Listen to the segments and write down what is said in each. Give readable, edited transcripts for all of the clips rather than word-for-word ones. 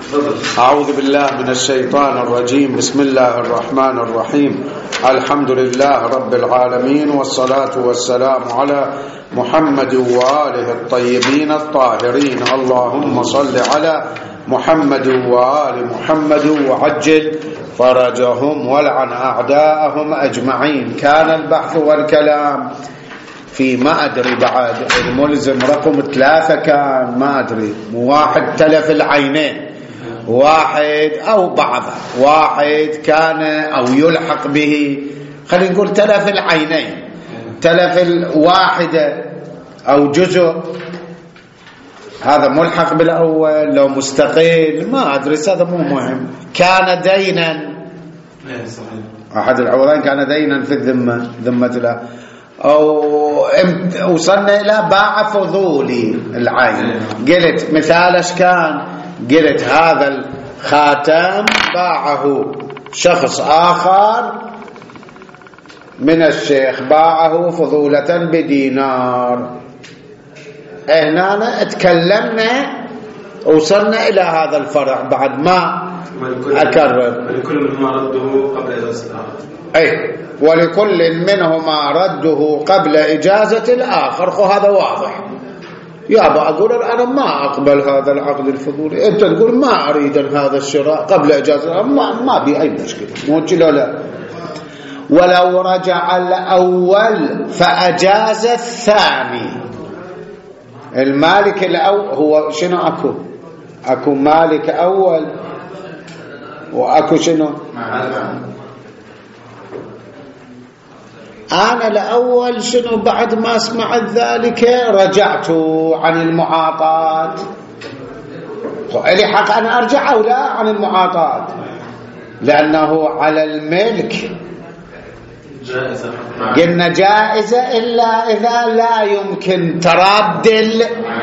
أعوذ بالله من الشيطان الرجيم. بسم الله الرحمن الرحيم. الحمد لله رب العالمين، والصلاة والسلام على محمد وآله الطيبين الطاهرين. اللهم صل على محمد وآل محمد وعجل فرجهم والعن أعداءهم أجمعين. كان البحث والكلام في ما أدري بعد الملزم رقم 3 كان ما أدري واحد تلف العينين، واحد أو بعض واحد كان أو يلحق به، خلينا نقول تلف العينين، تلف الواحدة أو جزء، هذا ملحق بالأول لو مستقل ما أدري، هذا مو مهم. كان دينا، أحد العوضين كان دينا في الذمة، ذمة الله، أو وصلنا إلى باع فضولي العين. قلت مثالش كان، قلت هذا الخاتم باعه شخص آخر من الشيخ، باعه فضولة بدينار. هنا تكلمنا وصلنا إلى هذا الفرع بعد ما أكرر. ولكل منهما رده قبل إجازة الآخر. أي ولكل منهما رده قبل إجازة الآخر. هذا واضح. يابا أقول أنا ما أقبل هذا العقد الفضولي، أنت تقول ما أريد هذا الشراء قبل إجازة، ما بي أي مشكلة، موجه لا. ولو رجع الأول فأجاز الثاني. المالك الأول هو شنو؟ أكو مالك أول وأكو شنو؟ أنا الأول شنو بعد ما أسمع ذلك رجعت عن المعاطاة، لي حق أن أرجع أو لا عن المعاطاة، لأنه على الملك جائزة. قلنا جائزة إلا إذا لا يمكن تراد،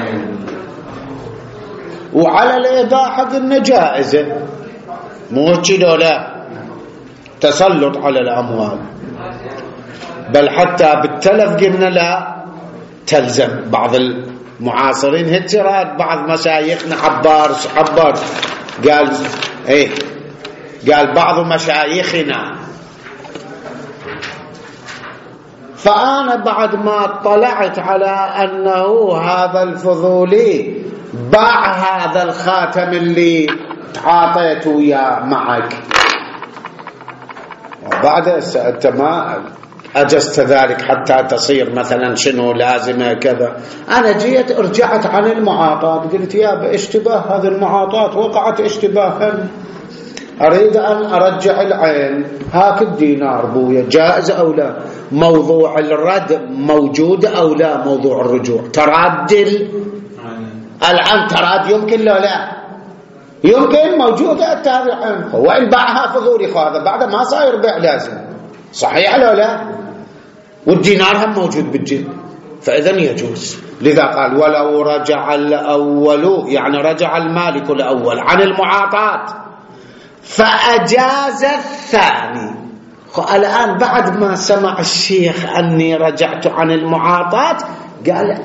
وعلى الإباحة قلنا جائزة، مو كده لا تسلط على الأموال، بل حتى بالتلف قلنا لا تلزم. بعض المعاصرين هتراد بعض مشايخنا حبار قال ايه، قال بعض مشايخنا. فأنا بعد ما اطلعت على أنه هذا الفضولي باع هذا الخاتم اللي تعاطيته وياه معك، وبعد أنت ما أجزت ذلك حتى تصير مثلا شنو لازمة كذا. أنا جيت رجعت عن المعاطاة، قلت يا اشتباه، هذه المعاطاة وقعت اشتباها، أريد أن أرجع العين، هاك الدينار بويا، جائز أو لا؟ موضوع الرد موجود أو لا؟ موضوع الرجوع تراد الآن، تراد يمكن لا يمكن موجودة التابعين، وإن باعها فضولي هذا بعد ما صاير بيع لازم، صحيح لا لا؟ والدينار هم موجود بالجد، فإذا يجوز. لذا قال ولو رجع الأول، يعني رجع المالك الأول عن المعاطاة فأجاز الثاني. الآن بعد ما سمع الشيخ أني رجعت عن المعاطاة قال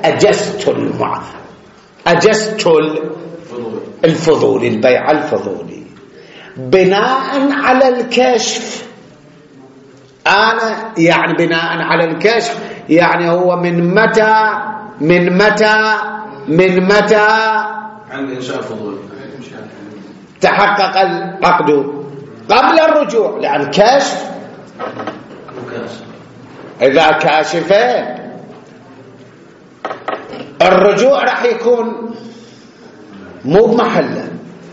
أجزت الفضولي، البيع الفضولي بناء على الكشف. أنا يعني بناء على الكشف، يعني هو من متى عند إنشاء فضول تحقق العقد قبل الرجوع، لأن كشف إذا كاشفين الرجوع راح يكون مو بمحله.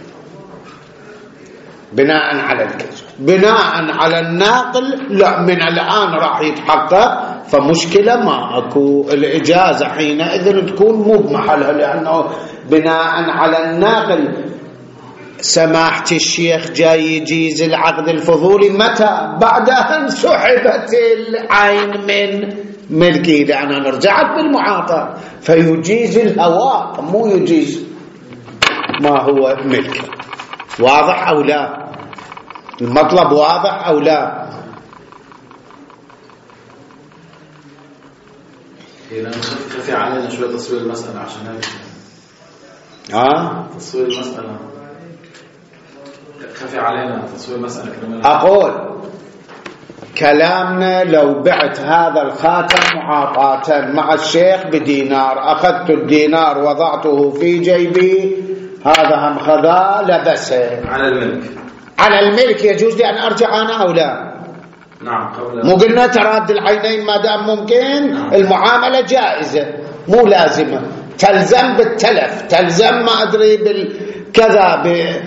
بناء على الكشف، بناء على الناقل لا، من الآن راح يتحقق، فمشكلة ما أكو. الإجازة حينئذ تكون مو بمحلها، لأنه بناء على الناقل. سماحة الشيخ جاي يجيز العقد الفضولي متى؟ بعد أن سحبت العين من ملكي، لأن أنا رجعت بالمعاطاة، فيجيز الهواء مو يجيز ما هو ملكي. واضح أو لا؟ المطلب واضح أو لا؟ خفي علينا شوية تصوير المسألة عشان هيك. ها؟ تصوير المسألة خفي علينا تصوير مسألة كلمة. أقول كلامنا لو بعت هذا الخاتم معاطاة مع الشيخ بدينار، أخذت الدينار وضعته في جيبي، هذا هم خذا لبسه على الملك. على الملك يجوز لي أن أرجع أنا أو لا؟ نعم. مو قلنا تراد العينين ما دام ممكن. نعم. المعاملة جائزة مو لازمة، تلزم بالتلف، تلزم ما أدري بالكذا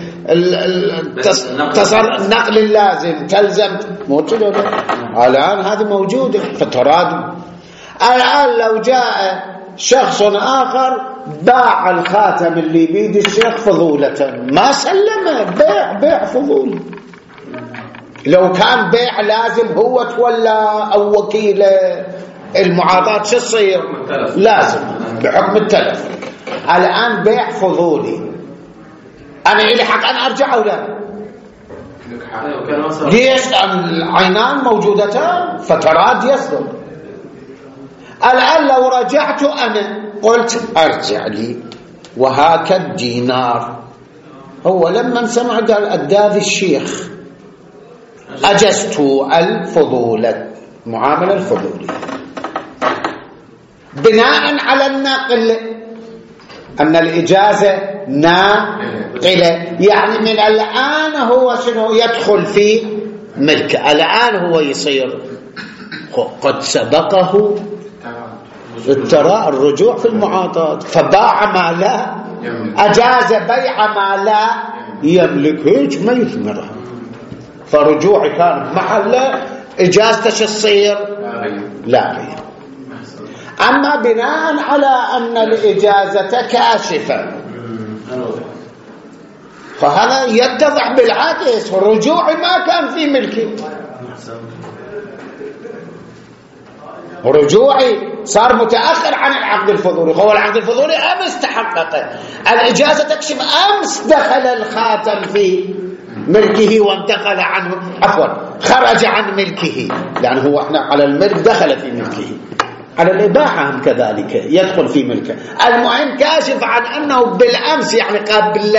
النقل اللازم، تلزم موجودة. الآن هذه موجودة فتراد. الآن لو جاء شخص آخر باع الخاتم اللي بيد الشيخ فضولة، ما سلمه، بيع فضول. لو كان بيع لازم هو تولى أو وكيل المعاطاة شو تصير؟ لازم بحكم التلف. الآن بيع فضولي، أنا إلي حق أن أرجع أو لا؟ ليش؟ العينان موجودتان فتراد يصدر. الآن لو رجعت أنا قلت أرجع لي وهاك الدينار، هو لما سمع قال أداذ الشيخ أجزت الفضولة، معاملة الفضولية بناء على النقل، أن الإجازة ناقلة، يعني من الآن هو شنو يدخل في ملكه، الآن هو يصير قد سبقه الرجوع في المعاطاة، فباع ما لا، أجاز بيع ما لا يملك، هيك ما يثمرها، فرجوعي كان بمحله، إجازته شو تصير؟ لا غير. أما بناء على أن الإجازة كاشفة، فهذا يتضح بالعكس، رجوعي ما كان في ملكي، رجوعي صار متأخر عن العقد الفضولي. هو العقد الفضولي أمس تحقق، الإجازة تكشف أمس دخل الخاتم في ملكه وانتقل عنه، عفوا خرج عن ملكه، لأنه هو احنا على الملك دخل في ملكه، على الإباحة هم كذلك يدخل في ملكه. المهم كاشف عن أنه بالأمس يعني قبل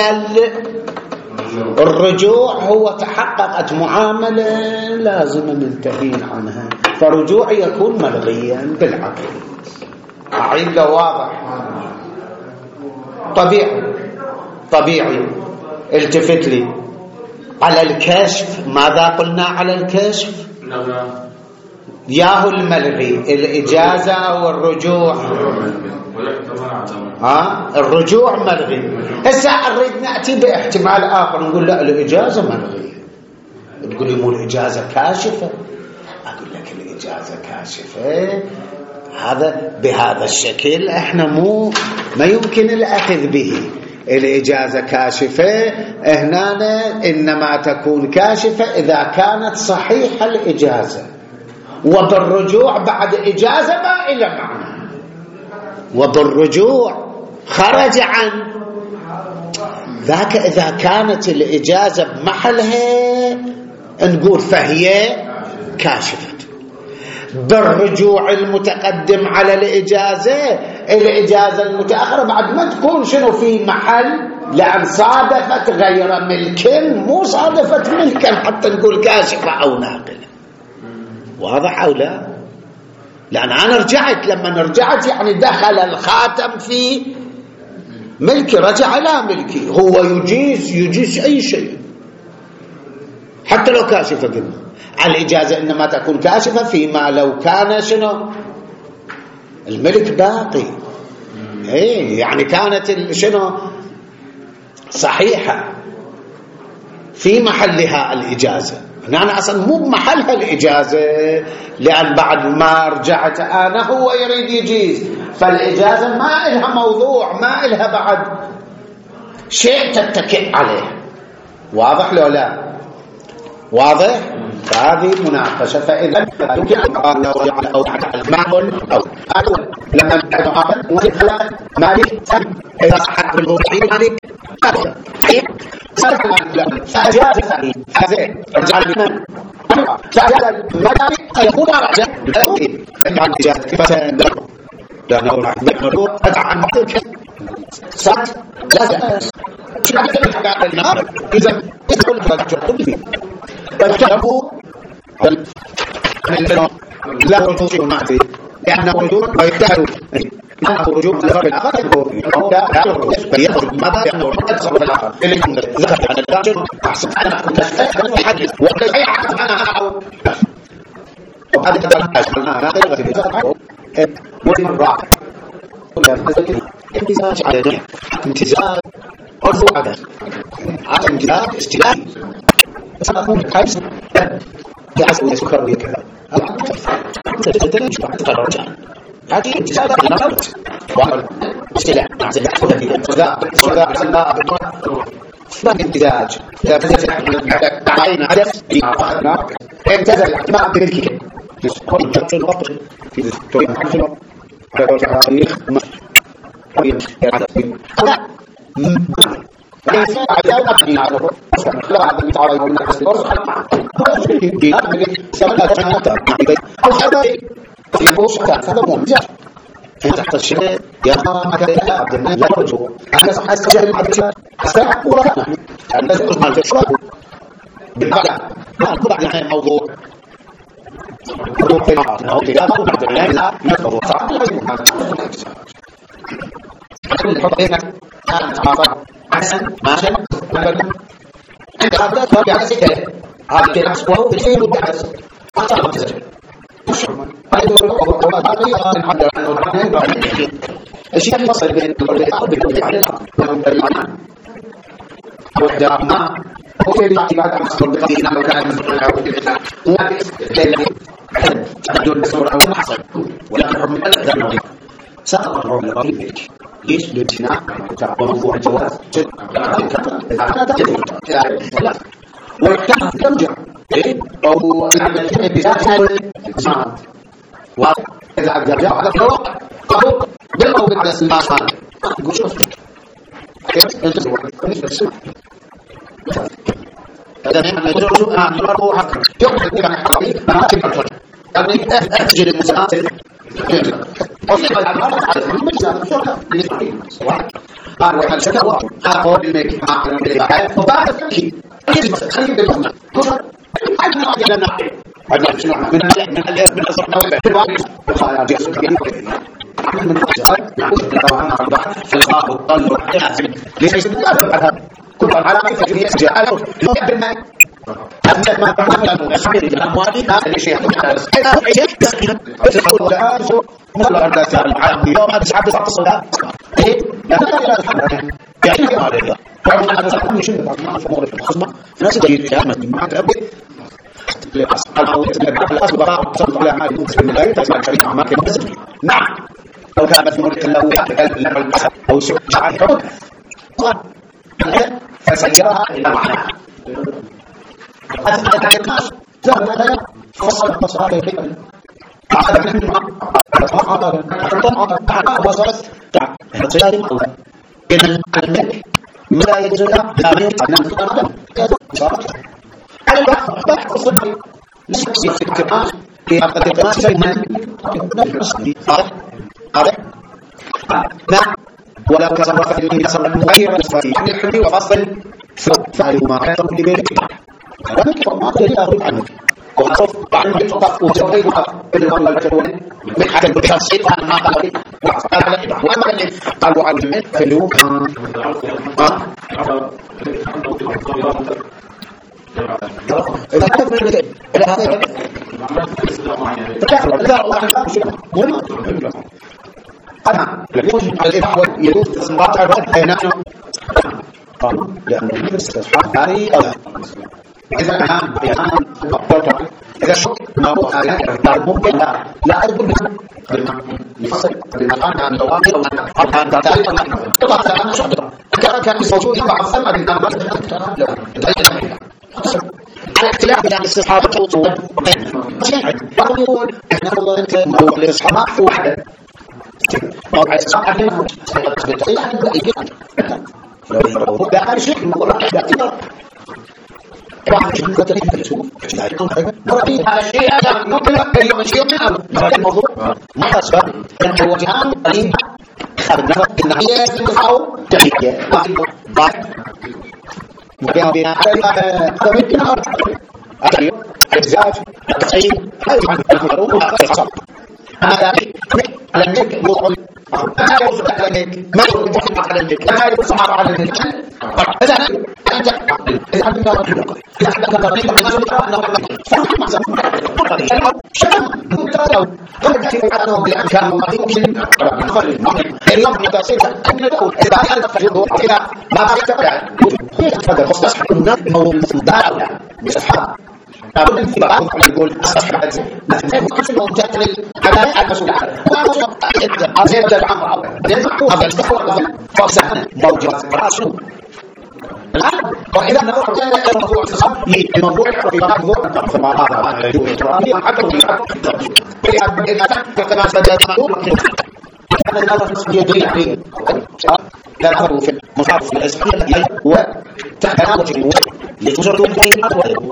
الرجوع هو تحققت معاملة لازم منتهين عنها، فرجوعي يكون ملغيا بالعقل. أعيد واضح؟ طبيعي. التفت لي على الكشف، ماذا قلنا على الكشف؟ ياهو الملغي، الإجازة والرجوع. الرجوع ملغي. هسه نريد نأتي باحتمال آخر، نقول لا الإجازة ملغية، تقول لي مو الإجازة كاشفة، أقول لك الإجازة كاشفة، هذا بهذا الشكل احنا ما يمكن الأخذ به. الإجازة كاشفة هنا إنما تكون كاشفة إذا كانت صحيحة الإجازة، وبالرجوع بعد إجازة ما إلى معنى، وبالرجوع خرج عن ذاك. إذا كانت الإجازة بمحلها نقول فهي كاشفة. بالرجوع المتقدم على الإجازة المتأخرة بعد ما تكون شنو في محل، لأن صادفت غير ملك، مو صادفت ملكا حتى نقول كاشفة أو ناقلة. واضح أو لا؟ لأن أنا رجعت، لما رجعت يعني دخل الخاتم في ملكي، رجع إلى ملكي، هو يجيز أي شيء حتى لو كاشفة. قلنا الإجازة إنما تكون كاشفة فيما لو كان شنو الملك باقي، يعني كانت شنو صحيحة في محلها الإجازة. أنا أصلا مو بمحلها الإجازة، لأن بعد ما رجعت أنا هو يريد يجيز، فالإجازة ما إلها موضوع، ما إلها بعد شيء تتكئ عليه. واضح لو لا؟ واضح؟ فهذه مناقشة. فإذا يمكن أن أو معمل أو لما تعمل ويخلق مالك إذا صحت بالموضوعين مالك فأجاز فأيه هذا رجع لمن فأجاز المدامي يكون رجع لأوكي عن إجازة فسان لأنه مرور أدعى عن مطلق صد لازم إذا يقول كل فيه فاجتنبوا لا تنشئوا المعصية لأنه رجوع ويجتهدوا أنه رجوع لغرب الآخر لا يعرف فيخرج ماذا يأمر تصرف الآخر اللي ذكر عن التاجر أحسن أنا كنت أستخدم الحديث وقد يعرف أنا أحاول وهذا تتلقى أنا تلقى ومن راح امتزاج على الجميع امتزاج عرض عدد على امتزاج استلامي سأكون حيث بحسب سكر وكذا هذه امتزاج على نفسه واستلام ما امتزاج تعين عدد امتزاج الاحتمال بملكك في التوقيت تاريخ تحت الشيء يا ما كان عبد الله لا يرجو أنا صحيح جاهل عبد الله استمع ورفعنا أنا أسمع الفشل بالبلع ما كل يعني موضوع في العاصمة أو في العاصمة عبد الله لا يفضل صعب أحسن ماشي أنت عبدت ما بيعرف كده هذا كده أسوأ بالفعل والبحث أعتقد تسجل الشيء الفصل بين الأرض على الأرض وحدهما وفي الاعتقاد أصدر بقضينا وكان تبدو بصورة أو حصل ولكن حكم الأذن سقط الرعب لغير ليش لابتناء وموضوع الجواز ويحتاج ترجع أو العمل بذاتها وإذا أجرجع على الواقع قالوا بالأو بالعدس المعصان قل شوف كيف انتظروا هذا من الرجوع عن الأرض حقا يقول لك عن الحقيقي ما تبقى يعني أتجد المساعدة وفي الأمر على المجزء الشرطة قال وحال شكوى أقول الميك وبعد التأكيد خليل بالمعنى عدنا عدنا عدنا شنو من أصرنا في الواقع وخايا جيسوس من الأجزاء فالبعض الضل والحياة ليس يتبع كل العلامة فجرية جاء له بالماء أبنى ما تعمل أسمير الأموالي هذا الشيء هذا الشيء تسكين بتحول ولا أرسو مثل أرداس العالم يوم هذا سحب بسعط الصلاة إيه يعني لا تحمل يعني ما عليه وعندما أنا سأقول مشين بعضنا في مغرب الخصمة في ناس تجيب في أمد ما تأبد الأصل بقى صرف على أعمال المسلم من غير تسمع شريك أعمال كمسلم نعم لو كان مسمور التلاوية لما الأسد أو شعار حدود فسجرها إلى معنى هذا الناس ذهب فصل المصاري كيف هذا منه وصلت صيام الله إن الملك ماذا يجري لا يمكن على البحث الصدقي نسي في الكرام في عقد القناة شيء هذا نعم ولو كصرف المصر المغير الفاتح عن الحلي وفصل فعلوا ما كان كل بيت هذا كتاب ما تريد أريد عنه وصف عن الخطف وجوهي بالغرب الجوان من حتى البشاصير عن ما قال وأما اللي قالوا عن الملك فلو إذا كانت من البدء إلى هذا تكافر إذا الله مهم أنا يجوز الإباحة يجوز استنباط الرد بيننا لأنه يستصحب هذه أولا إذا كان إذا شك ما هو هذا ممكن لا أقول يفصل بالمكان عن الواقع أو عن ذلك طبعا أنا شعر كان موجود بعض ثمن الناس على اختلاف بين الاستصحاب والطلب بعض يقول احنا والله انت هو الاستصحاب في واحده موضوع الاستصحاب ده اخر شيء الموضوع ده واحد شيء كنت تشوف هذا الشيء هذا ممكن يوم شيء من الموضوع ما اسباب انت هو جهان قريب خدنا ان هي تنفعوا تحيه بنا على الزواج التصعيد هذا المشروع هذا على النك يقول ما يوصل على النك ما يوصل على النك ما يوصل على النك إذا أنت إذا أنت إذا أنت قريب من شباب متراو قد تفعله بالأمكان وممكن اليوم تصير أن نقول إذا أنت تفعله إذا ما تفعل هذا خصوصا أنه مصدر بصحة لابد من بعض يقول أصحاب مثلا كل تعمل على المسؤول عنه وأصير العمر هذا استخدام فصحنا موجود راسه الآن وإذا نظر إلى الموضوع الخاص بموضوع الرياضة فما هذا الترابي حتى إذا كما سبق هذا النظر يدري لا نظر في مصارف الأسئلة وتحت لتجرد الكلمة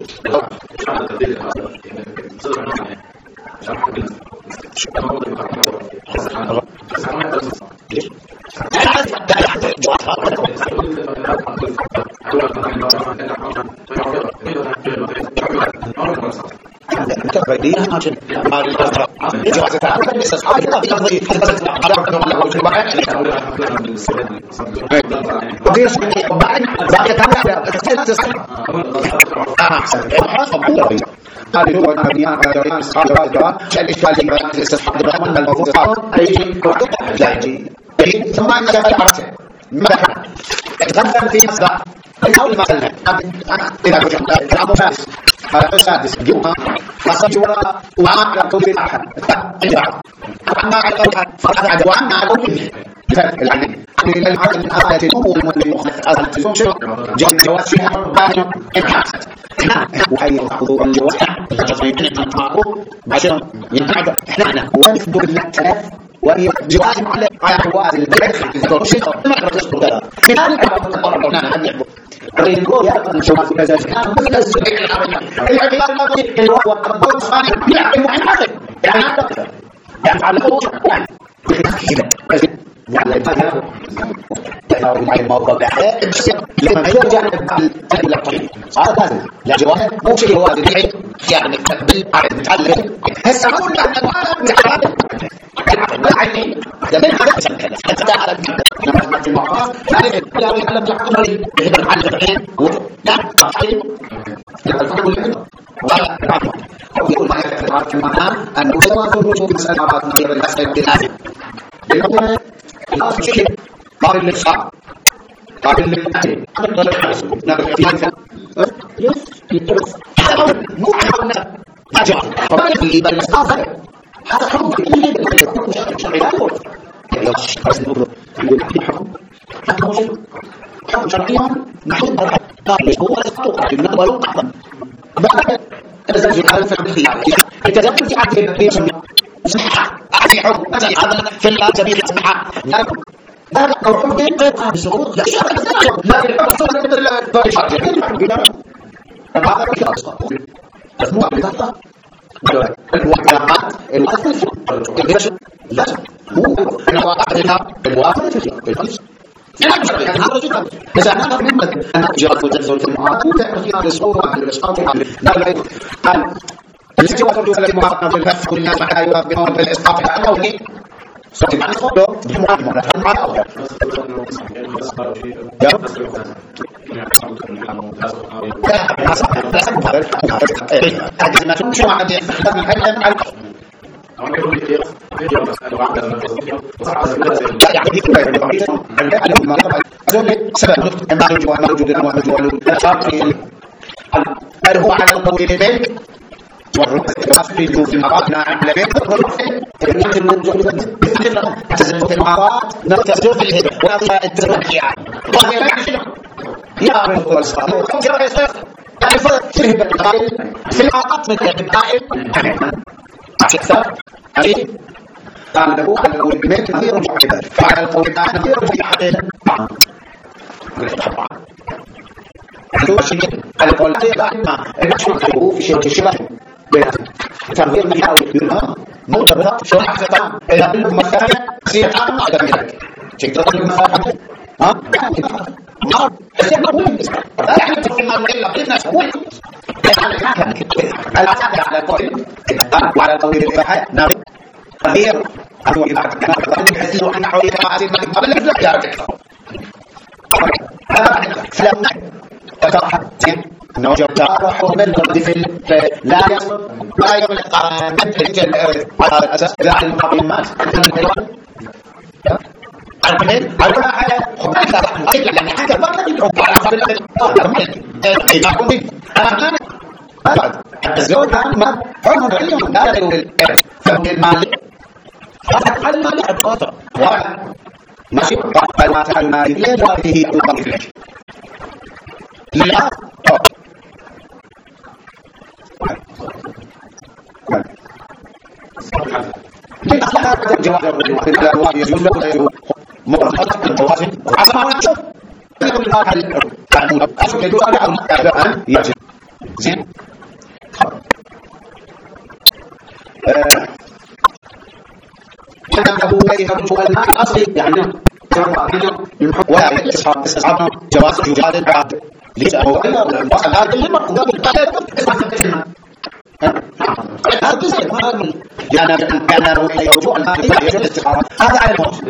ثم أن عرفت ماذا تقدم في مصدر الأول مثلا إذا كنت أبو فارس هذا السادس جوها وصلت وراء وعلى طول الأحد وعما على الأحد فقد وعما على الأحد العلم من العقل من آيات الأمور والمخلص أصل الفنشر جاء الجواز فيها باهر إبحاث وحي الحضور الجواز فتصميم التنطاق عشان ينتعد إحنا ونفضل بالثلاث وهي جواز على حواز البلد الشيخ ما رجل كذا من هذا الأمر أن يعبد الرجل يأخذ الجواز كذا مثل السبيل العباد الماضي اللي هو الضوء الثاني يعلم عن هذا يعني هذا يعني على الأوجه يعني الفجر يعني الموضوع ده لما يرجع للطريق هذا لازم لا جواز مو شيء جواز الحين يعني نتعلم هسه اقول لك يعني ده من هذا كذا حتى على في المعارض يعني لا يعلم يحكم لي يعلم الحين لا تعلم يقول ما يعرف المعنى أنه سواء الوجود مسألة عبارة غير المسألة الدلالة لأنه الأصل شيء قابل للصعب قابل للأهل قابل للحاسب نقل في هذا يدرس هذا مو حقنا أجل فما يجب أن يستطيع هذا حكم كلية يكون شرعي لا يقول لو الشخص يقول في حكم حكم شيء حكم شرعيا نحن قابل هو يستطيع من ولو قطع بعد تزوج على الفقهية التزوج على الفقهية صحة أعطي حكم هذا في الله سبيل صحة هذا الحكم قطع بسقوط لا لا الحكم مثل هذا الخلاص بس مو بهذا الواقعات الأصل لا مو أنا واقعها الواقع في الفلسفة يعني هذا جدا بس أنا أفهم أن جرت وتنزل في المعارض وتأخذ الصورة عن الإسقاط لا قال التي وصلت إلى المعارضة في البحث كل الناس معها يوافقون بالإسقاط على أولي صوت معنى صوته بمعارضة هل هو على القول بك والرؤية في المرات نعم لبيت يمكن نرجع في المرات نرتزق في الهبة ونضع التركيع وهذا يعني شنو يا رب والصلاة يعني فرهب القائل في العقد مثل القائل أكثر أريد قال له على القول بك نظير رجع كذا فعلى القول بك نظير رجع حقيقة هو شيء على القول المشروع في شيء الشبه تنظير من يحاول يقولها مرتبطة شو حسنا إذا كل مثلا سيطان ما أقدر منك شيء تقول مثلا نار حسنا مهم لا يعني على القول وعلى القول بالإباحة نعم غير أنه إباحة بحيث أن حولي فقاعات الملك قبل لا يرجع فلا وترحب أنه جرح ومن الردف لا يصل لا يملك على الأساس إذا علم المقيمات على كل حال خبرت يعني حتى الوقت يدعو على قبل إذا كنت أنا الزوج ما هم اليوم لا يدعو بالإرث فمن المالك فقط على المالك القطر ماشي قال ما تعال المالك لا يدعو فيه القطر فيه لا من أخلاق جواز الرجوع في الألوان يجوز له يجوز مؤخذ الجواز عظمة ونشوف يقول الله القانون أشوف يجوز أن يجوز زين أنه ليس رجوع المال الأصلي يعني ولا استصحاب جواز يجاد العقد ليس هو وصل هذا المرء لأن رجوع المال يجوز الاستخارة هذا على الموت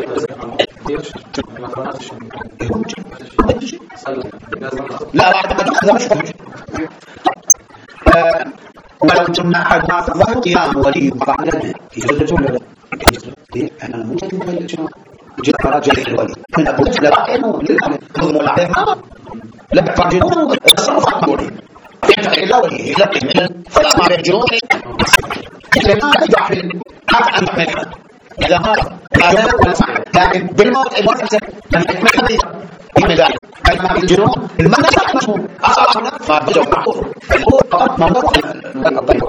لا هذا مش ولو تمنع أحد ما فضله قيام ولي مقاعدة يجوز ولا لا أنا ممكن جاء رجل الولي من أبو لا كانوا كلهم العلم لا فرجون التصرف عقولي إلا ولي فلا ما يرجون لما يرجع في حق أن يحمل إذا ما لكن بالموت الوقت من حكمة من ذلك كلمة الجنون المعنى مفهوم أصلا ما بدأ معقول هو فقط موضوع الطريق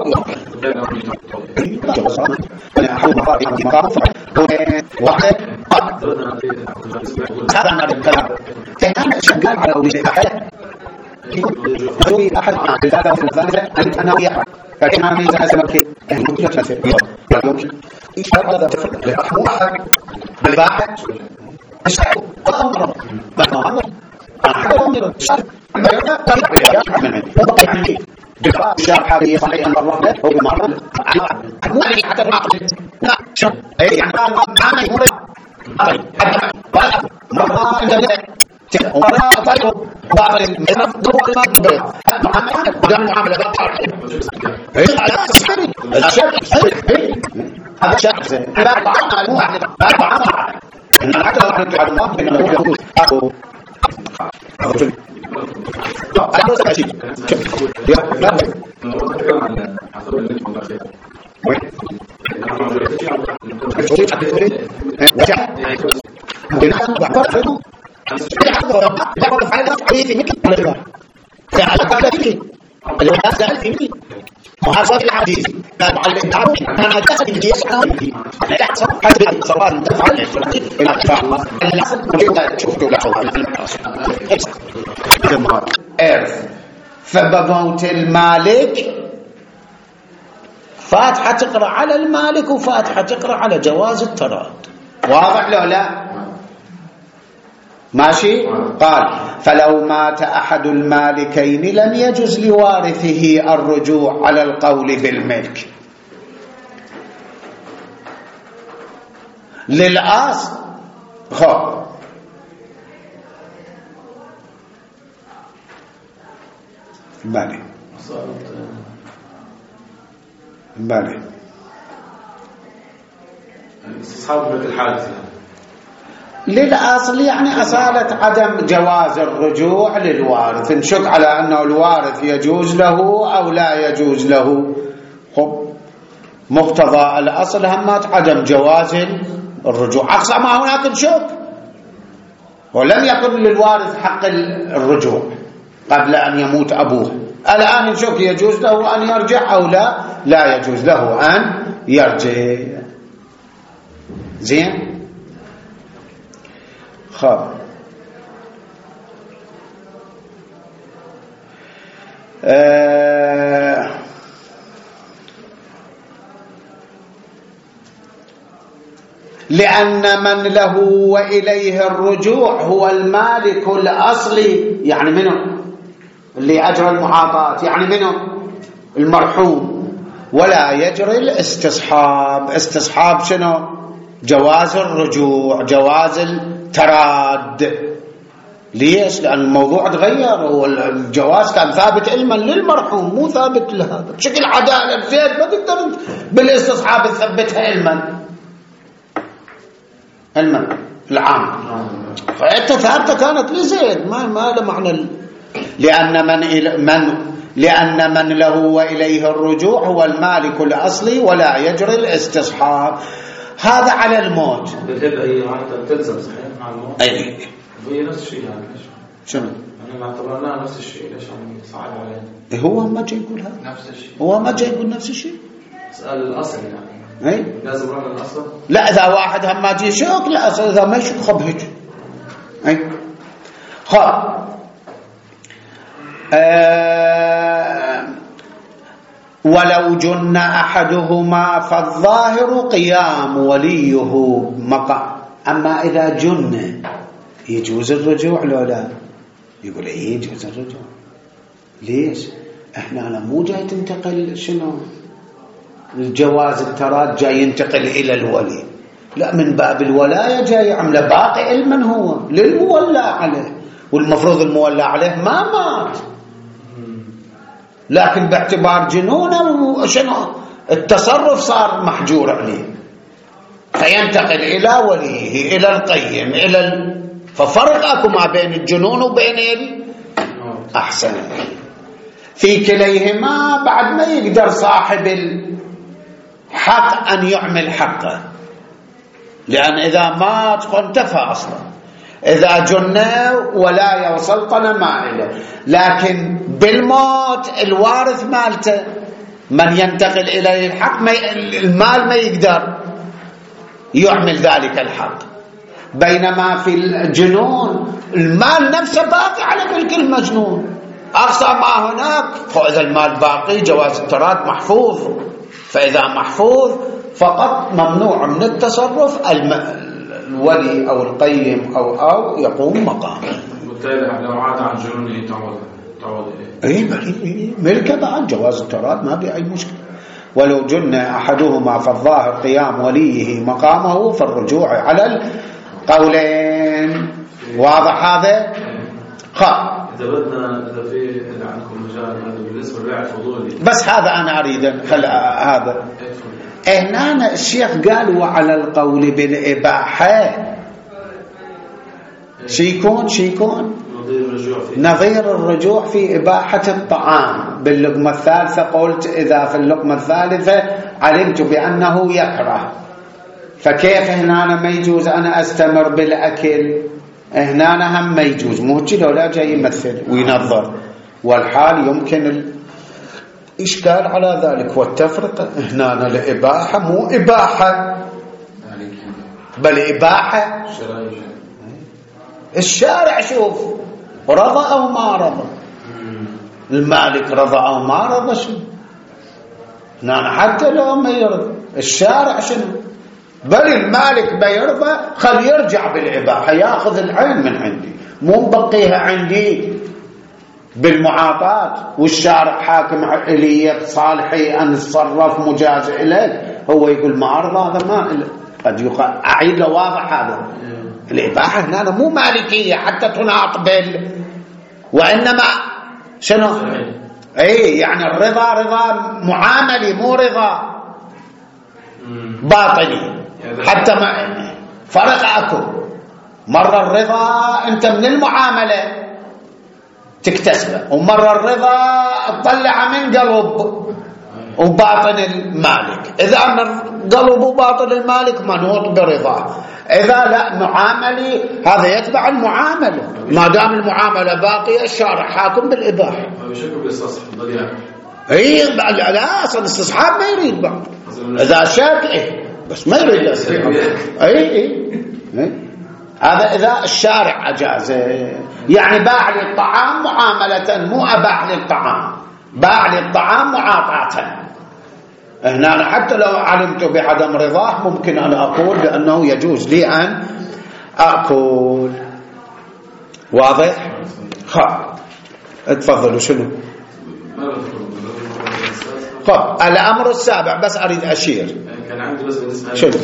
أنا أحب مقاطع عندي مقاطع واحد هذا ما بالكلام كان شغال على وجه أحد يقول أحد هذا في الثالثة أنا وياه لكن أنا من زمان كي ممكن أتنسى يمكن إيش هذا تفرق لأحد بالباحث الشعب والأمر بالأمر أحد دفاع الشارع حاليا صحيح أن الله هو بمرة مو يعني حتى العقل لا شوف يعني أنا يقول مرة عند وراء طيب بعض المنف ضوء المنبر معاملة هذا شخص لا طعام مو واحد لا طعام إن حتى لو كنت على الله إنه يقول أبو أنا بس أشيء يا لا محافظة الحديث أنا أتأكد من يسعى يحصل حتى بالصوار تفعل إن شاء الله إرث فبموت المالك فاتحة تقرأ على المالك وفاتحة تقرأ على جواز التراض واضح لو لا ماشي قال فلو مات أحد المالكين لم يجوز لوارثه الرجوع على القول بالملك للأصل خب مالي استصحاب الحادث للأصل يعني أصالة عدم جواز الرجوع للوارث نشك على أنه الوارث يجوز له أو لا يجوز له مقتضى الأصل همات عدم جواز الرجوع أقصى ما هناك نشك ولم يكن للوارث حق الرجوع قبل أن يموت أبوه الآن نشك يجوز له أن يرجع أو لا يجوز له أن يرجع زين خاب لأن من له وإليه الرجوع هو المالك الأصلي يعني منه اللي أجرى المعاطاة يعني منه المرحوم. ولا يجري الاستصحاب. استصحاب شنو؟ جواز الرجوع، جواز التراد. ليش؟ لأن الموضوع تغير، والجواز كان ثابت علما للمرحوم مو ثابت لهذا. بشكل عدالة زيد ما تقدر بالاستصحاب تثبتها علما العام، فأنت ثابتة كانت لزيد ما له معنى. لأن من له وإليه الرجوع هو المالك الأصلي ولا يجري الاستصحاب. هذا على الموت. بالهبة هي معناتها تلزم صحيح مع الموت. أي هي نفس الشيء يعني. شنو؟ أنا اعتبرناها نفس الشيء، ليش عم صعب عليه؟ هو ما جاي يقول هذا نفس الشيء. هو ما جاي يقول نفس الشيء. اسأل الأصل يعني. أي لازم نروح للأصل. لا إذا واحد هم ما جي شوك لا أصل، إذا ما يشوك خب هيك. أي خب ولو جن أحدهما فالظاهر قيام وليه مقام. أما إذا جن يجوز الرجوع لو لا؟ يقول إيه يجوز الرجوع. ليش؟ إحنا مو جاي تنتقل شنو الجواز التراد جاي ينتقل إلى الولي، لا من باب الولاية جاي يعمل باقي علما هو للمولى عليه، والمفروض المولى عليه ما مات، لكن باعتبار جنونه وشنو التصرف صار محجور عليه، فينتقل إلى وليه إلى القيم ففرق أكو ما بين الجنون وبين أحسن. في كليهما بعد ما يقدر صاحب الحق أن يعمل حقه، لأن إذا مات انتفى أصلا. إذا جنة ولاية وسلطنة ما إله، لكن بالموت الوارث مالته من ينتقل إليه الحق المال ما يقدر يعمل ذلك الحق، بينما في الجنون المال نفسه باقي على ملك المجنون، أقصى ما هناك. فإذا المال باقي جواز التراد محفوظ، فإذا محفوظ فقط ممنوع من التصرف الولي أو القيم أو يقوم مقامه. بالتالي لو عاد عن جنونه تعود إليه. إيه ملكه بعد جواز التراد ما بأي مشكلة. ولو جن أحدهما فالظاهر قيام وليه مقامه فالرجوع على القولين. واضح هذا؟ إذا بدنا إذا في عندكم مجال بالنسبة للبيع الفضولي، بس هذا أنا أريد هذا. هنا الشيخ قال وعلى القول بالإباحة شيكون نظير الرجوع في إباحة الطعام. باللقمة الثالثة قلت إذا في اللقمة الثالثة علمت بأنه يكره، فكيف هنا ما يجوز أنا أستمر بالأكل؟ هنا هم ما يجوز، مو كده ولا جاي يمثل وينظر، والحال يمكن الإشكال على ذلك والتفرقة. هنا الإباحة مو إباحة بل إباحة. الشارع شوف رضى أو ما رضى، المالك رضى أو ما رضى، شنو هنا حتى لو ما يرضى الشارع شنو، بل المالك بيرضى خل يرجع بالإباحة، ياخذ العين من عندي مو مبقيها عندي بالمعاطاة، والشارع حاكم إلي صالحي أن اتصرف مجاز إليك، هو يقول ما أرضى هذا ما قد يقال. أعيد له واضح هذا. الإباحة هنا مو مالكية حتى تناط وإنما شنو يعني الرضا رضا معاملي مو رضا باطني، حتى ما فرق أكو. مرة الرضا أنت من المعاملة تكتسبه، ومرة الرضا تطلع من قلب وباطن المالك. إذا أن قلب وباطن المالك منوط برضاه، إذا لا معاملي هذا يتبع المعاملة، ما دام المعاملة باقية الشارع حاكم بالإباحة. بشكل بيستصحب ضليع. لا أصلا استصحاب ما يريد بعض، إذا شاك بس ما يريد الاستصحاب. هذا إذا الشارع أجازه، يعني باع لي الطعام معاملة مو أباح لي الطعام، باع لي الطعام معاطاة. هنا حتى لو علمت بعدم رضاه ممكن أن أقول بأنه يجوز لي أن أكل. واضح؟ تفضلوا شنو؟ طب الأمر السابع بس أريد أشير. كان عندي بس بالنسبة شنو؟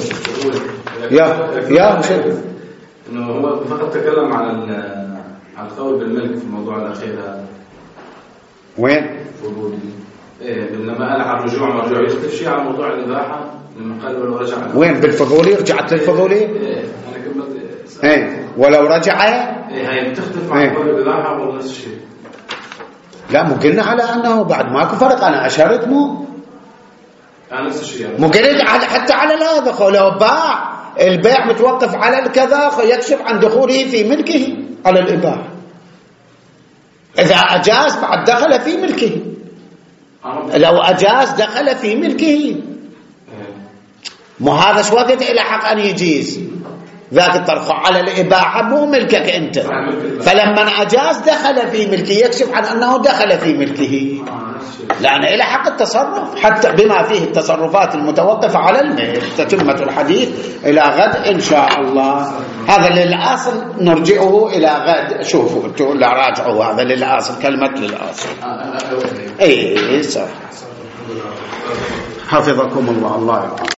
يا شنو؟ إنه هو فقط تكلم عن القول بالملك في الموضوع الأخير هذا. وين؟ فضولي. إيه لما قال على الرجوع مرجوع يختلف شيء على موضوع الإباحة لما قال ولو رجع. وين بالفضولي؟ رجعت للفضولي؟ إيه أنا كملت. إيه ولو رجع. إيه هي بتختلف مع قول الإباحة ولا نفس الشيء؟ لا مو قلنا على أنه بعد ماكو فرق. أنا أشرت مو نفس الشيء مو قلت حتى على هذا لو باع البيع متوقف على الكذا يكشف عن دخوله في ملكه على الإباحة. إذا أجاز بعد دخل في ملكه. لو أجاز دخل في ملكه. مو هذا شو وقت إلى حق أن يجيز ذاك الطرف على الإباحة مو ملكك أنت. فلما أجاز دخل في ملكه يكشف عن أنه دخل في ملكه لأن إلى حق التصرف حتى بما فيه التصرفات المتوقفة على الملك. تتمة الحديث إلى غد إن شاء الله. هذا للأصل نرجعه إلى غد. شوفوا لا راجعوا هذا للأصل كلمة للأصل. أي صح. حفظكم الله. الله